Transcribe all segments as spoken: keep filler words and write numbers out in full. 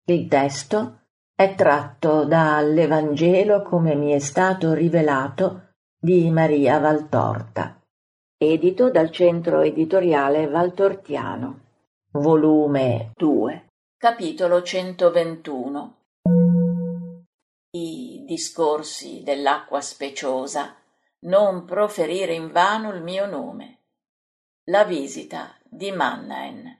Il testo è tratto dall'Evangelo come mi è stato rivelato di Maria Valtorta, edito dal Centro Editoriale Valtortiano, volume due, capitolo centoventuno. I discorsi dell'acqua speciosa, non proferire invano il mio nome. La visita di Mannheim.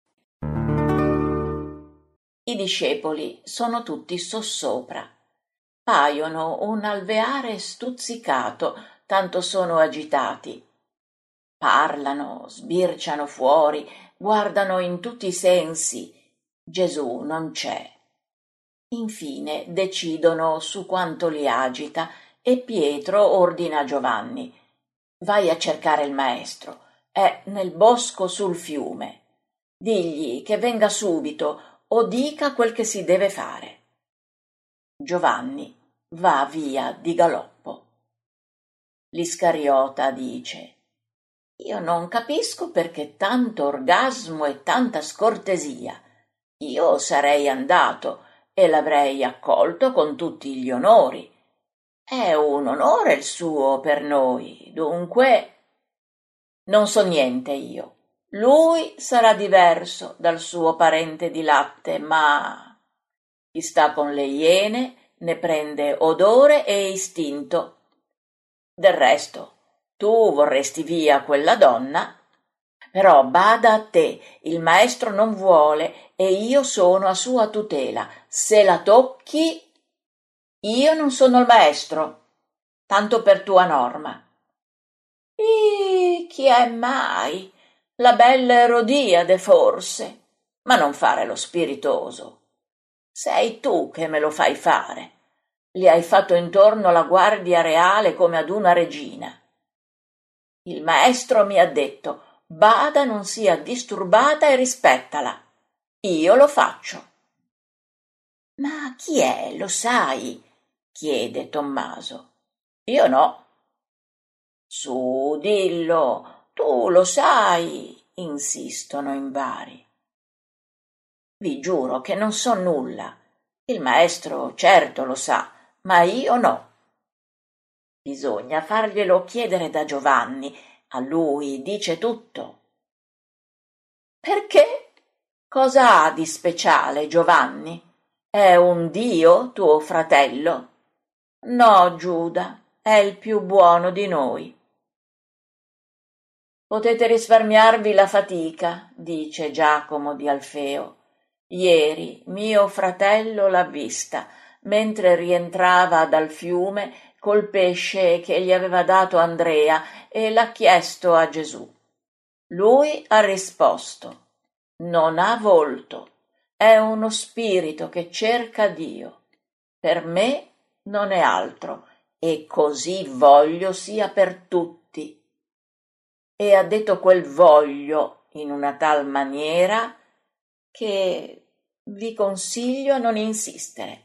I discepoli sono tutti sossopra, paiono un alveare stuzzicato, tanto sono agitati. Parlano, sbirciano fuori, guardano in tutti i sensi. Gesù non c'è. Infine decidono su quanto li agita e Pietro ordina a Giovanni: vai a cercare il maestro, è nel bosco sul fiume. Digli che venga subito o dica quel che si deve fare. Giovanni va via di galoppo. L'Iscariota dice: io non capisco perché tanto orgasmo e tanta scortesia. Io sarei andato e l'avrei accolto con tutti gli onori. È un onore il suo per noi, dunque non so niente io. Lui sarà diverso dal suo parente di latte, ma chi sta con le iene ne prende odore e istinto. Del resto, tu vorresti via quella donna, però bada a te, il maestro non vuole e io sono a sua tutela. Se la tocchi, io non sono il maestro, tanto per tua norma. Ih, chi è mai? La bella Erodiade forse, ma non fare lo spiritoso. Sei tu che me lo fai fare. Gli hai fatto intorno la guardia reale come ad una regina. Il maestro mi ha detto: bada, non sia disturbata e rispettala. Io lo faccio. Ma chi è, lo sai? Chiede Tommaso. Io no. Su, dillo, tu lo sai, insistono in vari. Vi giuro che non so nulla. Il maestro certo lo sa, ma io no. Bisogna farglielo chiedere da Giovanni, a lui dice tutto. Perché? Cosa ha di speciale Giovanni? È un dio tuo fratello? No, Giuda, è il più buono di noi. Potete risparmiarvi la fatica, dice Giacomo di Alfeo. Ieri mio fratello l'ha vista, mentre rientrava dal fiume col pesce che gli aveva dato Andrea e l'ha chiesto a Gesù. Lui ha risposto: non ha volto, è uno spirito che cerca Dio. Per me non è altro, e così voglio sia per tutti. E ha detto quel voglio in una tal maniera che vi consiglio a non insistere.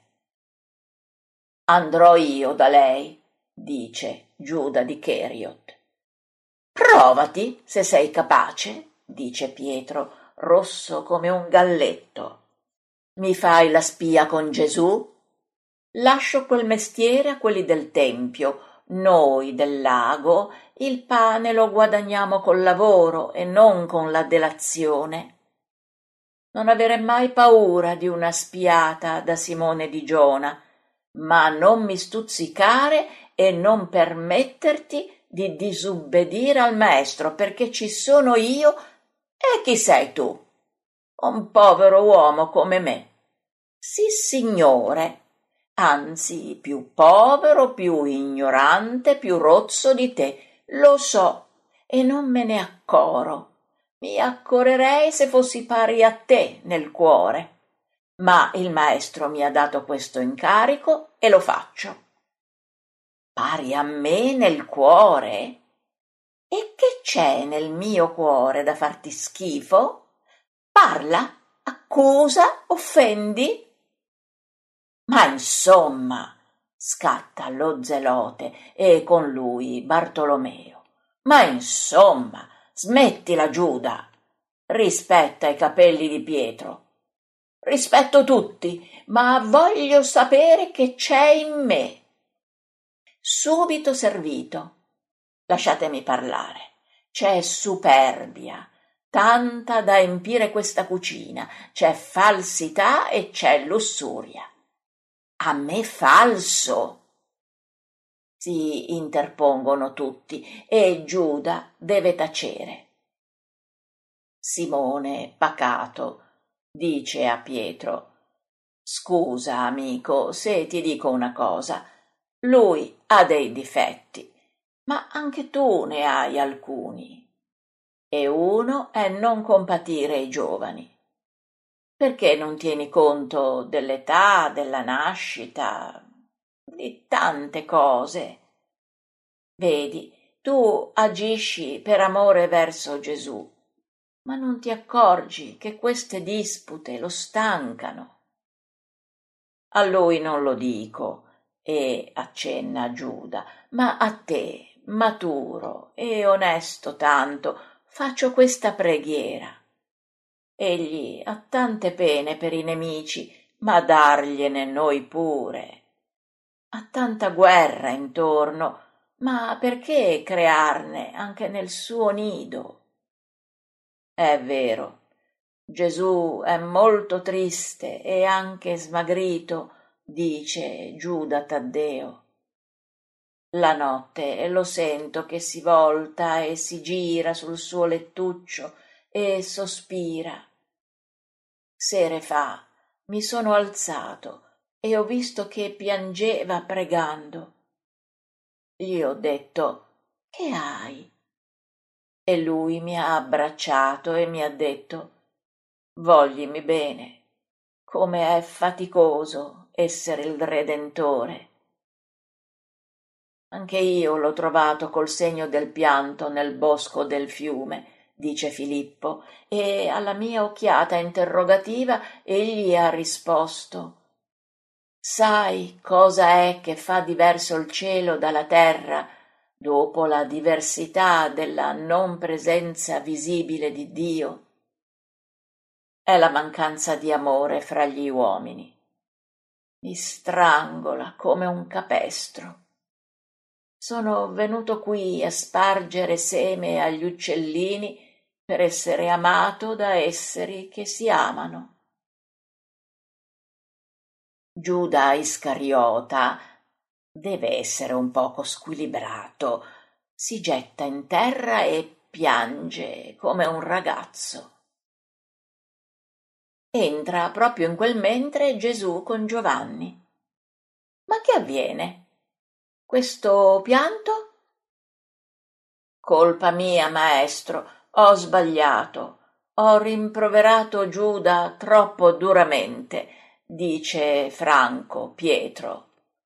Andrò io da lei, dice Giuda di Cheriot. Provati, se sei capace, dice Pietro, rosso come un galletto. Mi fai la spia con Gesù? Lascio quel mestiere a quelli del Tempio. Noi del lago il pane lo guadagniamo col lavoro e non con la delazione. Non avere mai paura di una spiata da Simone di Giona, ma non mi stuzzicare e non permetterti di disubbedire al maestro, perché ci sono io e chi sei tu? Un povero uomo come me. Sì, signore. Anzi, più povero, più ignorante, più rozzo di te, lo so, e non me ne accoro. Mi accorerei se fossi pari a te nel cuore. Ma il maestro mi ha dato questo incarico e lo faccio. Pari a me nel cuore? E che c'è nel mio cuore da farti schifo? Parla, accusa, offendi? Ma insomma, scatta lo zelote e con lui Bartolomeo. Ma insomma, smettila, Giuda. Rispetta i capelli di Pietro. Rispetto tutti, ma voglio sapere che c'è in me. Subito servito. Lasciatemi parlare. C'è superbia, tanta da empire questa cucina, c'è falsità e c'è lussuria. A me falso! Si interpongono tutti e Giuda deve tacere. Simone, pacato, dice a Pietro: scusa, amico, se ti dico una cosa. Lui ha dei difetti, ma anche tu ne hai alcuni. E uno è non compatire i giovani. Perché non tieni conto dell'età, della nascita, di tante cose? Vedi, tu agisci per amore verso Gesù, ma non ti accorgi che queste dispute lo stancano. A lui non lo dico, e accenna Giuda, ma a te, maturo e onesto tanto, faccio questa preghiera. Egli ha tante pene per i nemici, ma dargliene noi pure. Ha tanta guerra intorno, ma perché crearne anche nel suo nido? È vero, Gesù è molto triste e anche smagrito, dice Giuda Taddeo. La notte lo sento che si volta e si gira sul suo lettuccio e sospira. Sere fa mi sono alzato e ho visto che piangeva pregando. Gli ho detto: che hai? E lui mi ha abbracciato e mi ha detto: voglimi bene, come è faticoso essere il Redentore. Anche io l'ho trovato col segno del pianto nel bosco del fiume, dice Filippo, e alla mia occhiata interrogativa egli ha risposto: sai cosa è che fa diverso il cielo dalla terra dopo la diversità della non presenza visibile di Dio? È la mancanza di amore fra gli uomini. Mi strangola come un capestro. Sono venuto qui a spargere seme agli uccellini per essere amato da esseri che si amano. Giuda Iscariota deve essere un poco squilibrato. Si getta in terra e piange come un ragazzo. Entra proprio in quel mentre Gesù con Giovanni. Ma che avviene? Questo pianto? Colpa mia, maestro, ho sbagliato, ho rimproverato Giuda troppo duramente, dice franco Pietro.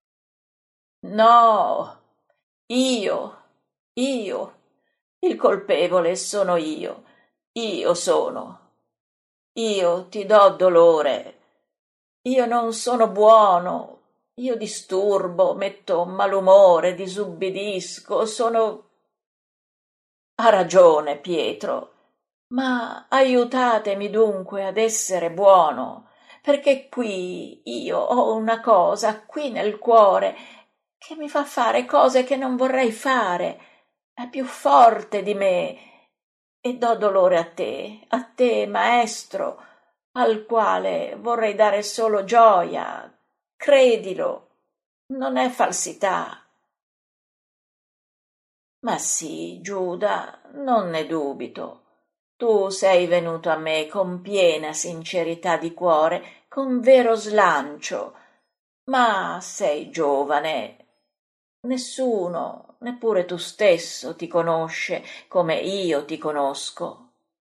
No, io, io, il colpevole sono io, io sono. Io ti do dolore, io non sono buono, io disturbo, metto malumore, disubbidisco, sono... Ha ragione Pietro, ma aiutatemi dunque ad essere buono, perché qui io ho una cosa qui nel cuore che mi fa fare cose che non vorrei fare, è più forte di me, e do dolore a te, a te, maestro, al quale vorrei dare solo gioia. Credilo, non è falsità. Ma sì, Giuda, non ne dubito. Tu sei venuto a me con piena sincerità di cuore, con vero slancio, ma sei giovane. Nessuno, neppure tu stesso, ti conosce come io ti conosco.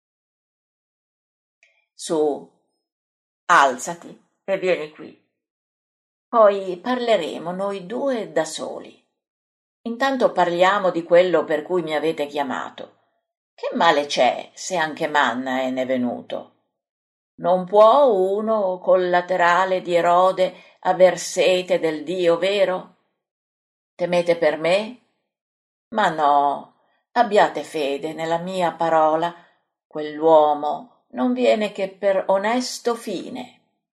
Su, alzati e vieni qui. Poi parleremo noi due da soli. Intanto parliamo di quello per cui mi avete chiamato. Che male c'è se anche Manna ne è venuto? Non può uno collaterale di Erode aver sete del Dio vero? Temete per me? Ma no, abbiate fede nella mia parola, quell'uomo non viene che per onesto fine.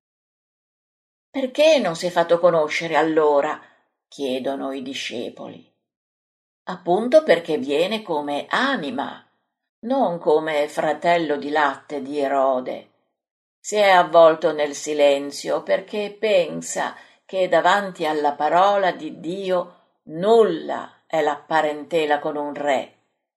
Perché non si è fatto conoscere allora? Chiedono i discepoli. Appunto perché viene come anima, non come fratello di latte di Erode. Si è avvolto nel silenzio perché pensa che davanti alla parola di Dio nulla è la parentela con un re.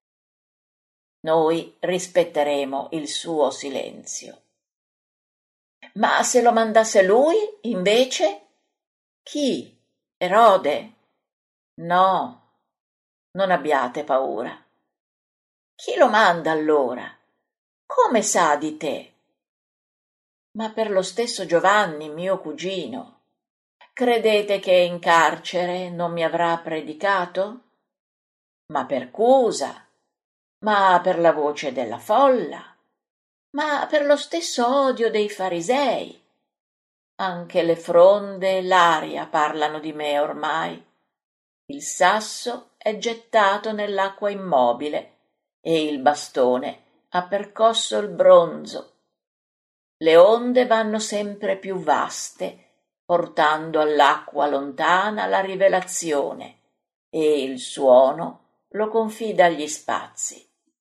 Noi rispetteremo il suo silenzio. Ma se lo mandasse lui, invece? Chi? Erode? No, non abbiate paura. Chi lo manda allora? Come sa di te? Ma per lo stesso Giovanni, mio cugino. Credete che in carcere non mi avrà predicato? Ma per Cusa, ma per la voce della folla, ma per lo stesso odio dei farisei. Anche le fronde e l'aria parlano di me ormai. Il sasso è gettato nell'acqua immobile e il bastone ha percosso il bronzo. Le onde vanno sempre più vaste, portando all'acqua lontana la rivelazione, e il suono lo confida agli spazi.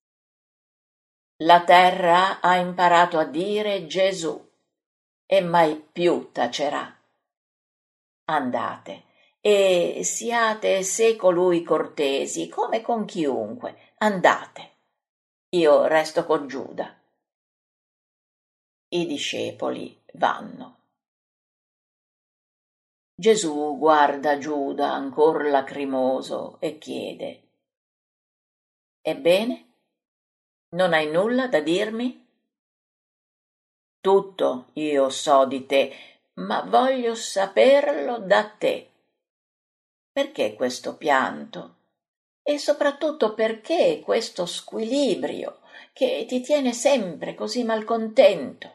La terra ha imparato a dire Gesù e mai più tacerà. Andate e siate se colui cortesi come con chiunque. Andate. Io resto con Giuda. I discepoli vanno. Gesù guarda Giuda ancor lacrimoso e chiede: Ebbene? Non hai nulla da dirmi? Tutto io so di te, ma voglio saperlo da te. Perché questo pianto? E soprattutto perché questo squilibrio che ti tiene sempre così malcontento?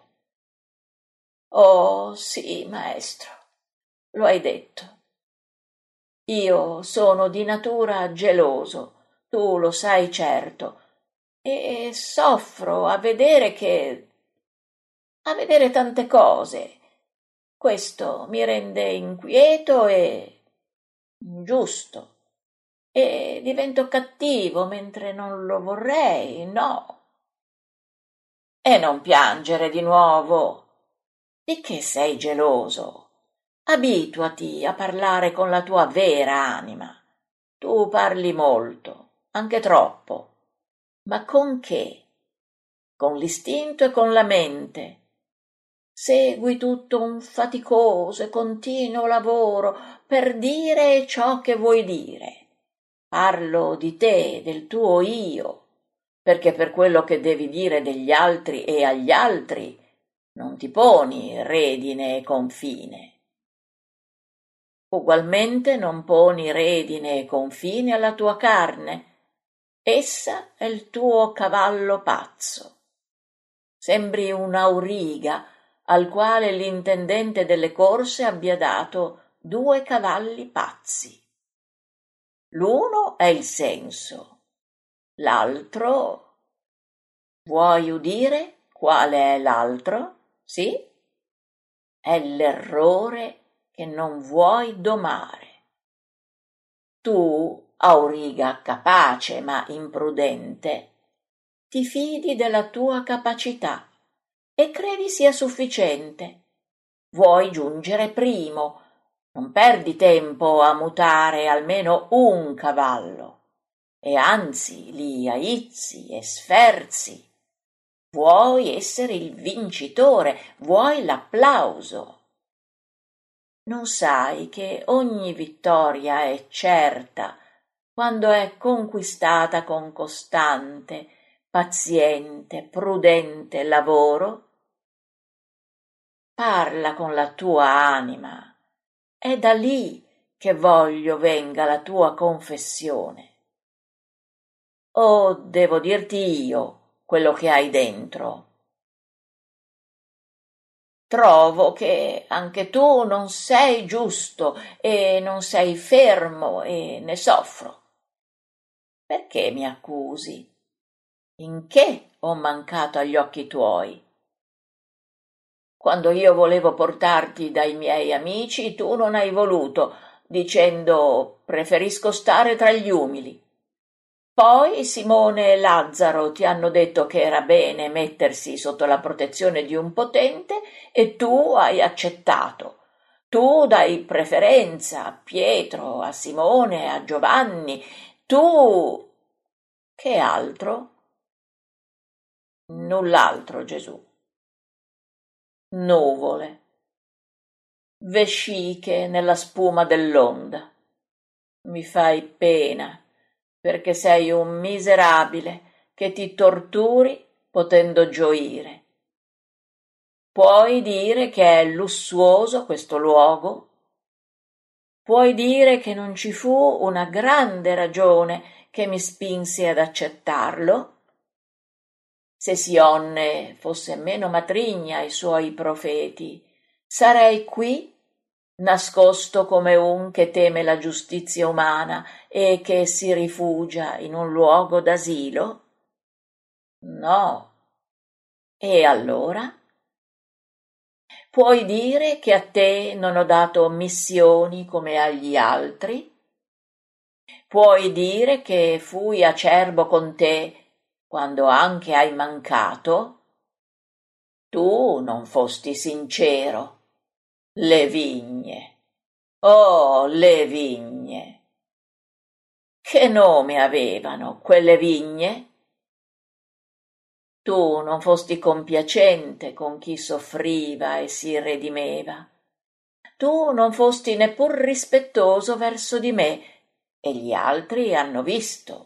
Oh, sì, maestro, lo hai detto. Io sono di natura geloso, tu lo sai certo, e soffro a vedere che... a vedere tante cose. Questo mi rende inquieto e ingiusto, e divento cattivo mentre non lo vorrei, no. E non piangere di nuovo. Di che sei geloso? Abituati a parlare con la tua vera anima. Tu parli molto, anche troppo. Ma con che? Con l'istinto e con la mente. Segui tutto un faticoso e continuo lavoro per dire ciò che vuoi dire. Parlo di te, del tuo io, perché per quello che devi dire degli altri e agli altri non ti poni redine e confine. Ugualmente non poni redine e confine alla tua carne. Essa è il tuo cavallo pazzo. Sembri un'auriga al quale l'intendente delle corse abbia dato due cavalli pazzi. L'uno è il senso, l'altro... Vuoi udire quale è l'altro? Sì? È l'errore che non vuoi domare. Tu, auriga capace ma imprudente, ti fidi della tua capacità e credi sia sufficiente. Vuoi giungere primo, non perdi tempo a mutare almeno un cavallo, e anzi li aizzi e sferzi. Vuoi essere il vincitore, vuoi l'applauso. Non sai che ogni vittoria è certa quando è conquistata con costante, paziente, prudente lavoro? Parla con la tua anima, è da lì che voglio venga la tua confessione. O devo dirti io quello che hai dentro? Trovo che anche tu non sei giusto e non sei fermo e ne soffro. Perché mi accusi? In che ho mancato agli occhi tuoi? Quando io volevo portarti dai miei amici, tu non hai voluto, dicendo preferisco stare tra gli umili. Poi Simone e Lazzaro ti hanno detto che era bene mettersi sotto la protezione di un potente e tu hai accettato. Tu dai preferenza a Pietro, a Simone, a Giovanni. Tu... Che altro? Null'altro, Gesù. Nuvole, vesciche nella spuma dell'onda. Mi fai pena, perché sei un miserabile che ti torturi potendo gioire. Puoi dire che è lussuoso questo luogo? Puoi dire che non ci fu una grande ragione che mi spinse ad accettarlo? Se Sionne fosse meno matrigna ai suoi profeti, sarei qui, nascosto come un che teme la giustizia umana e che si rifugia in un luogo d'asilo? No. E allora? Puoi dire che a te non ho dato missioni come agli altri? Puoi dire che fui acerbo con te quando anche hai mancato? Tu non fosti sincero. Le vigne. Oh, le vigne. Che nome avevano quelle vigne? Tu non fosti compiacente con chi soffriva e si redimeva. Tu non fosti neppur rispettoso verso di me, e gli altri hanno visto.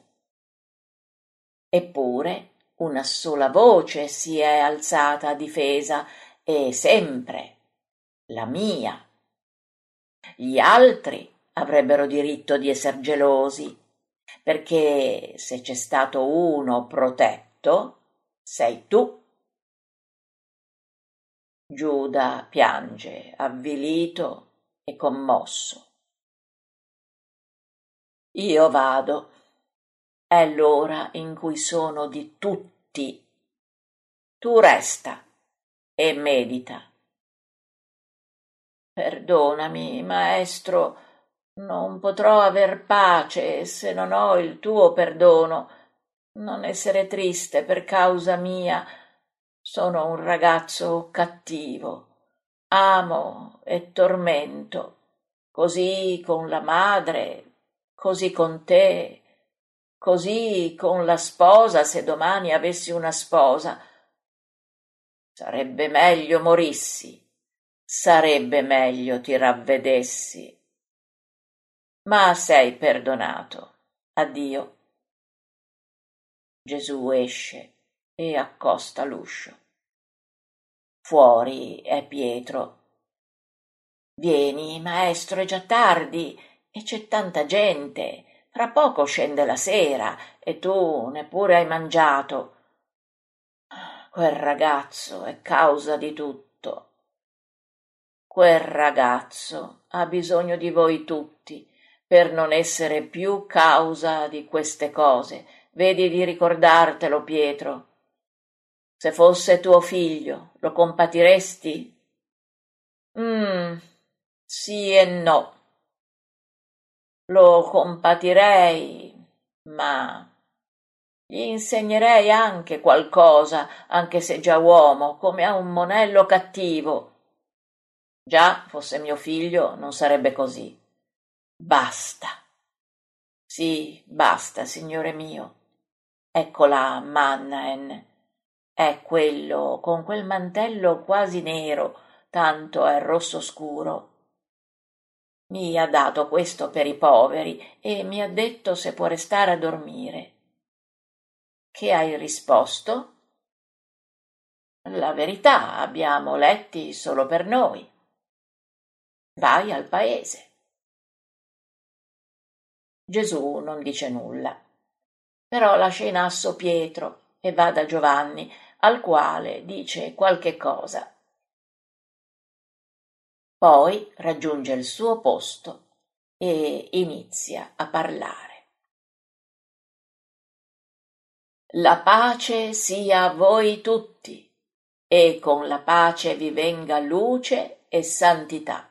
Eppure una sola voce si è alzata a difesa, e sempre la mia. Gli altri avrebbero diritto di esser gelosi, perché se c'è stato uno protetto, sei tu. Giuda piange, avvilito e commosso. Io vado. È l'ora in cui sono di tutti. Tu resta e medita. Perdonami, maestro, non potrò aver pace se non ho il tuo perdono. Non essere triste per causa mia. Sono un ragazzo cattivo. Amo e tormento, così con la madre, così con te, così con la sposa, se domani avessi una sposa. Sarebbe meglio morissi, sarebbe meglio ti ravvedessi. Ma sei perdonato. Addio. Gesù esce e accosta l'uscio. Fuori è Pietro. Vieni, maestro, è già tardi e c'è tanta gente. Fra poco scende la sera e tu neppure hai mangiato. Quel ragazzo è causa di tutto. Quel ragazzo ha bisogno di voi tutti per non essere più causa di queste cose. Vedi di ricordartelo, Pietro. Se fosse tuo figlio, lo compatiresti? Mm, sì e no. Lo compatirei, ma gli insegnerei anche qualcosa, anche se già uomo, come a un monello cattivo. Già fosse mio figlio, non sarebbe così. Basta. Sì, basta, signore mio. Eccola, Mannaen. È quello con quel mantello quasi nero, tanto è rosso scuro. Mi ha dato questo per i poveri e mi ha detto se può restare a dormire. Che hai risposto? La verità, abbiamo letti solo per noi. Vai al paese. Gesù non dice nulla, però lascia in asso Pietro e va da Giovanni, al quale dice qualche cosa. Poi raggiunge il suo posto e inizia a parlare. La pace sia a voi tutti. e con la pace vi venga luce e santità.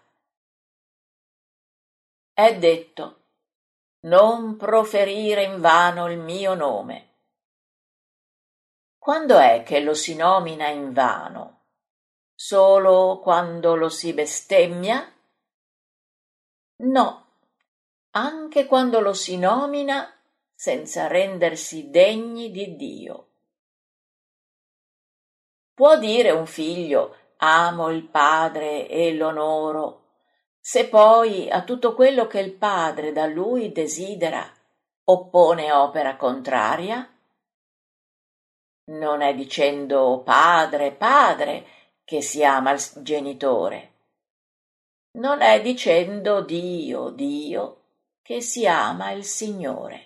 È detto: non proferire invano il mio nome. Quando è che lo si nomina invano? Solo quando lo si bestemmia? No, anche quando lo si nomina senza rendersi degni di Dio. Può dire un figlio: amo il padre e l'onoro, se poi a tutto quello che il padre da lui desidera oppone opera contraria? Non è dicendo padre, padre che si ama il genitore. Non è dicendo Dio, Dio che si ama il Signore.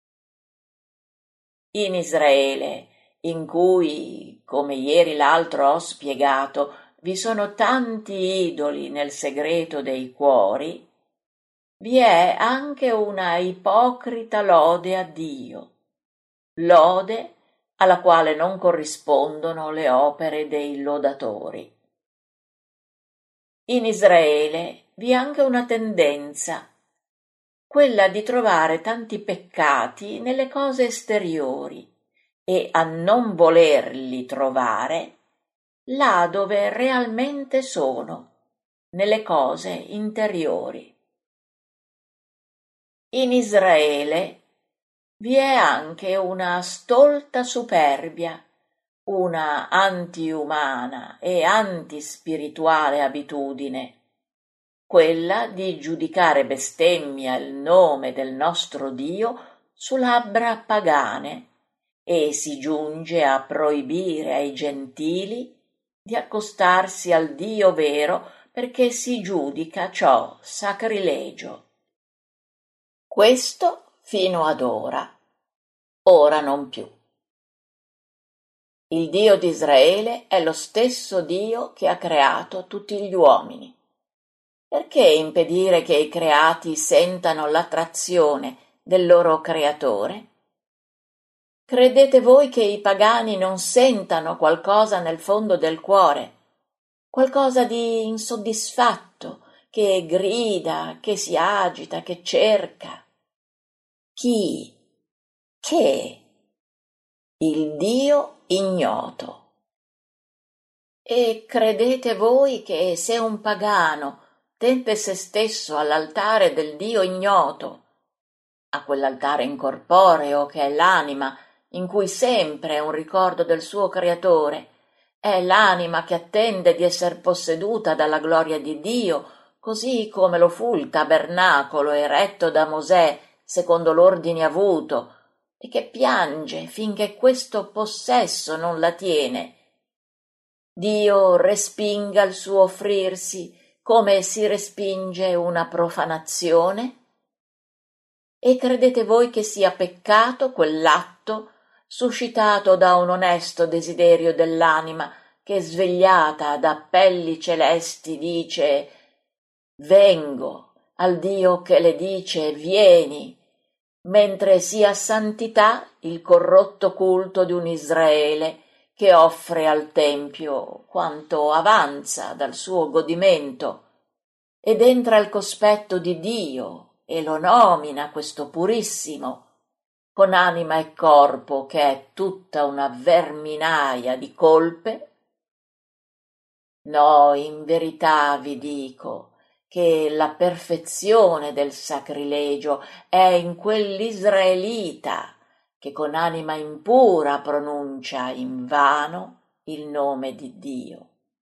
In Israele, in cui, come ieri l'altro ho spiegato, vi sono tanti idoli nel segreto dei cuori, vi è anche una ipocrita lode a Dio, lode alla quale non corrispondono le opere dei lodatori. In Israele vi è anche una tendenza, quella di trovare tanti peccati nelle cose esteriori e a non volerli trovare là dove realmente sono, nelle cose interiori. In Israele vi è anche una stolta superbia, una antiumana e antispirituale abitudine, quella di giudicare bestemmia il nome del nostro Dio su labbra pagane, e si giunge a proibire ai gentili di accostarsi al Dio vero perché si giudica ciò sacrilegio. Questo fino ad ora, ora non più. Il Dio di Israele è lo stesso Dio che ha creato tutti gli uomini. Perché impedire che i creati sentano l'attrazione del loro creatore? Credete voi che i pagani non sentano qualcosa nel fondo del cuore, qualcosa di insoddisfatto, che grida, che si agita, che cerca? Chi? Che? Il Dio ignoto. E credete voi che se un pagano tende se stesso all'altare del Dio ignoto, a quell'altare incorporeo che è l'anima, in cui sempre è un ricordo del suo creatore, è l'anima che attende di esser posseduta dalla gloria di Dio, così come lo fu il tabernacolo eretto da Mosè secondo l'ordine avuto, e che piange finché questo possesso non la tiene. Dio respinga il suo offrirsi come si respinge una profanazione? E credete voi che sia peccato quell'atto suscitato da un onesto desiderio dell'anima che, svegliata da appelli celesti, dice: vengo, al Dio che le dice vieni, mentre sia santità il corrotto culto di un Israele che offre al Tempio quanto avanza dal suo godimento ed entra al cospetto di Dio e lo nomina questo purissimo, con anima e corpo che è tutta una verminaia di colpe? No, in verità vi dico che la perfezione del sacrilegio è in quell'israelita che con anima impura pronuncia invano il nome di Dio.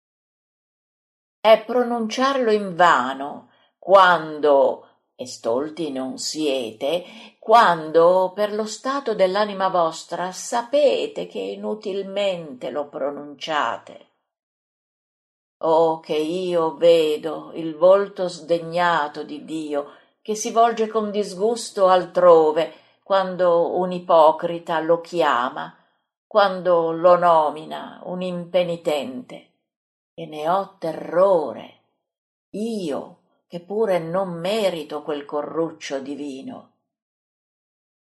È pronunciarlo invano quando, e stolti non siete, quando per lo stato dell'anima vostra sapete che inutilmente lo pronunciate. Oh, che io vedo il volto sdegnato di Dio che si volge con disgusto altrove quando un ipocrita lo chiama, quando lo nomina un impenitente, e ne ho terrore, io che pure non merito quel corruccio divino.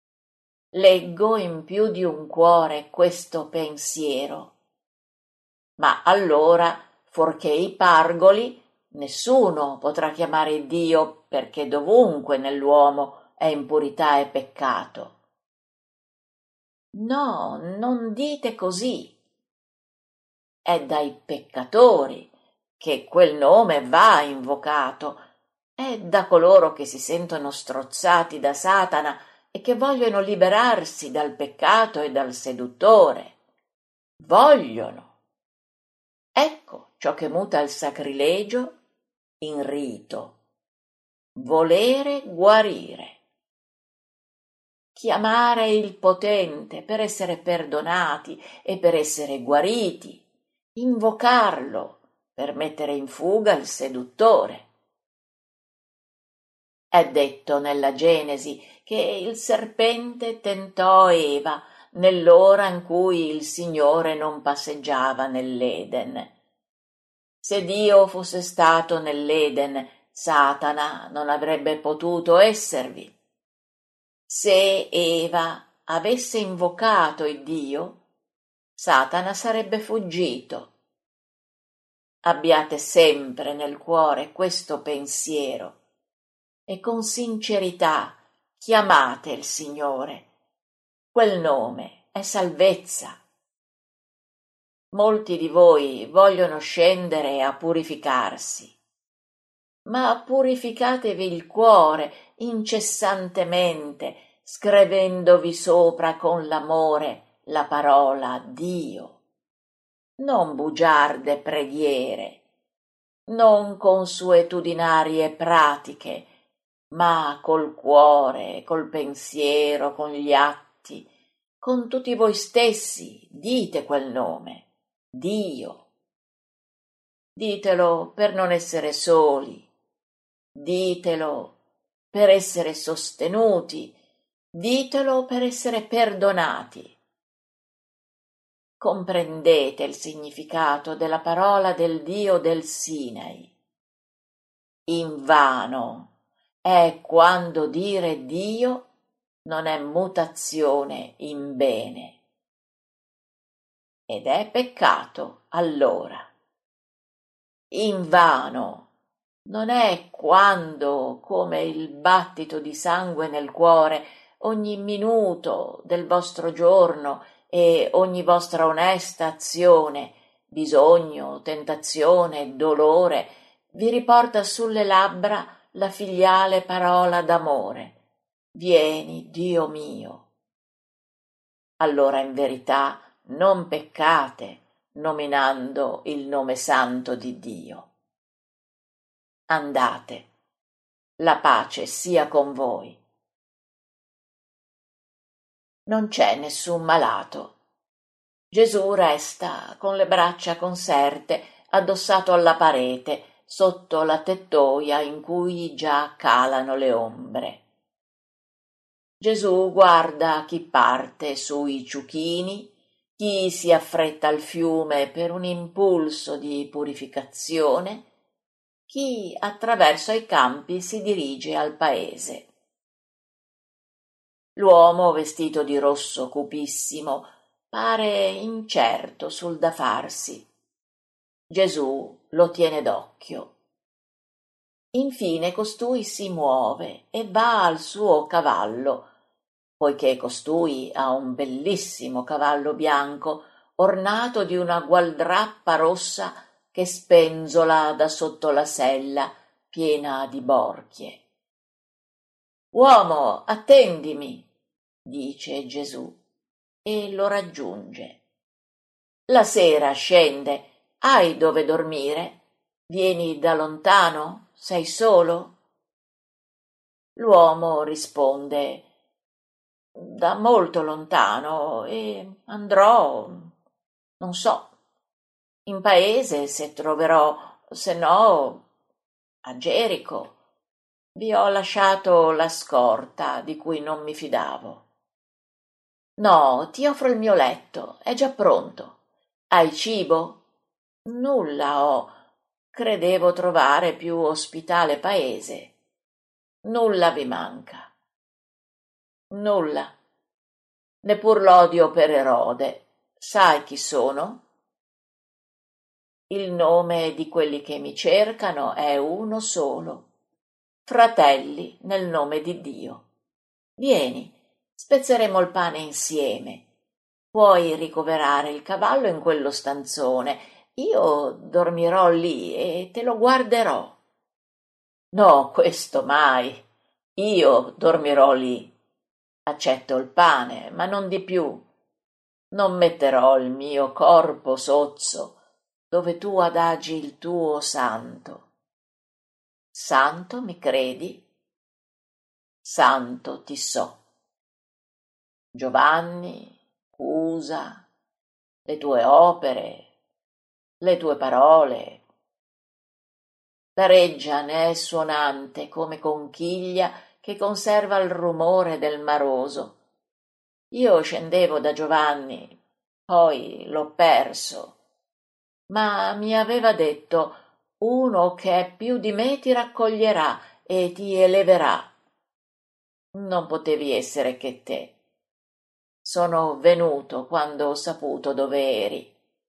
Leggo in più di un cuore questo pensiero. ma allora, fuorché i pargoli, nessuno potrà chiamare Dio, perché dovunque nell'uomo è impurità e peccato. No, non dite così. È dai peccatori che quel nome va invocato, è da coloro che si sentono strozzati da Satana e che vogliono liberarsi dal peccato e dal seduttore. Vogliono. Ecco ciò che muta il sacrilegio in rito. Volere guarire. Chiamare il potente per essere perdonati e per essere guariti. Invocarlo per mettere in fuga il seduttore. È detto nella Genesi che il serpente tentò Eva nell'ora in cui il Signore non passeggiava nell'Eden. Se Dio fosse stato nell'Eden, Satana non avrebbe potuto esservi. Se Eva avesse invocato il Dio, Satana sarebbe fuggito. Abbiate sempre nel cuore questo pensiero e con sincerità chiamate il Signore. Quel nome è salvezza. Molti di voi vogliono scendere a purificarsi, ma purificatevi il cuore incessantemente, scrivendovi sopra con l'amore la parola Dio. Non bugiarde preghiere, non consuetudinarie pratiche, ma col cuore, col pensiero, con gli atti, con tutti voi stessi, dite quel nome, Dio. Ditelo per non essere soli, ditelo per essere sostenuti, ditelo per essere perdonati. Comprendete il significato della parola del Dio del Sinai. Invano è quando dire Dio non è mutazione in bene. Ed è peccato allora. Invano non è quando, come il battito di sangue nel cuore, ogni minuto del vostro giorno e ogni vostra onesta azione, bisogno, tentazione, dolore, vi riporta sulle labbra la filiale parola d'amore. Vieni, Dio mio. Allora in verità non peccate nominando il nome santo di Dio. Andate, la pace sia con voi. Non c'è nessun malato. Gesù resta con le braccia conserte, addossato alla parete, sotto la tettoia in cui già calano le ombre. Gesù guarda chi parte sui ciuchini, chi si affretta al fiume per un impulso di purificazione, chi attraverso i campi si dirige al paese. L'uomo vestito di rosso cupissimo pare incerto sul da farsi. Gesù lo tiene d'occhio. Infine costui si muove e va al suo cavallo, poiché costui ha un bellissimo cavallo bianco ornato di una gualdrappa rossa che spenzola da sotto la sella piena di borchie. Uomo, attendimi, dice Gesù, e lo raggiunge. La sera scende, hai dove dormire? Vieni da lontano? Sei solo? L'uomo risponde: da molto lontano e andrò, non so, in paese se troverò, se no a Gerico. Vi ho lasciato la scorta di cui non mi fidavo. No, ti offro il mio letto, è già pronto. Hai cibo? Nulla ho. Credevo trovare più ospitale paese. Nulla vi manca. Nulla. Neppur l'odio per Erode. Sai chi sono? Il nome di quelli che mi cercano è uno solo. Fratelli nel nome di Dio. Vieni, spezzeremo il pane insieme. Puoi ricoverare il cavallo in quello stanzone. Io dormirò lì e te lo guarderò. No, questo mai. Io dormirò lì. Accetto il pane, ma non di più. Non metterò il mio corpo sozzo dove tu adagi il tuo santo. Santo mi credi? Santo ti so. Giovanni, Cusa, le tue opere, le tue parole. La reggia ne è suonante come conchiglia che conserva il rumore del maroso. Io scendevo da Giovanni, poi l'ho perso, ma mi aveva detto: uno che è più di me ti raccoglierà e ti eleverà. Non potevi essere che te. Sono venuto quando ho saputo dove eri.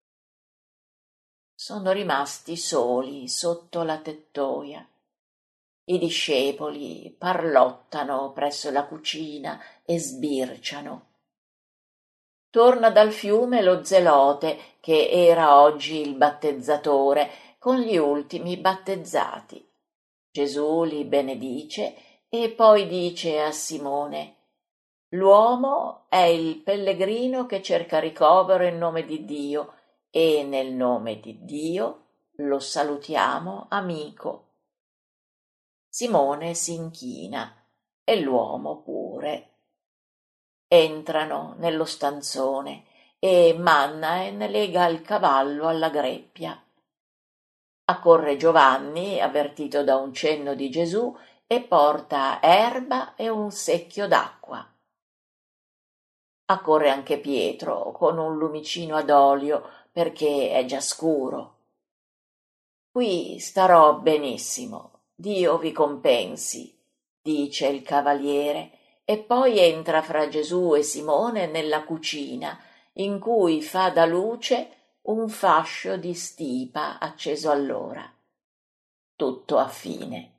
Sono rimasti soli sotto la tettoia. I discepoli parlottano presso la cucina e sbirciano. Torna dal fiume lo zelote, che era oggi il battezzatore, con gli ultimi battezzati. Gesù li benedice e poi dice a Simone: l'uomo è il pellegrino che cerca ricovero in nome di Dio, e nel nome di Dio lo salutiamo amico. Simone si inchina e l'uomo pure. Entrano nello stanzone e Mannaen lega il cavallo alla greppia. Accorre Giovanni, avvertito da un cenno di Gesù, e porta erba e un secchio d'acqua. Accorre anche Pietro con un lumicino ad olio, perché è già scuro. Qui starò benissimo, Dio vi compensi, dice il cavaliere, e poi entra fra Gesù e Simone nella cucina, in cui fa da luce un fascio di stipa acceso all'ora. Tutto a fine.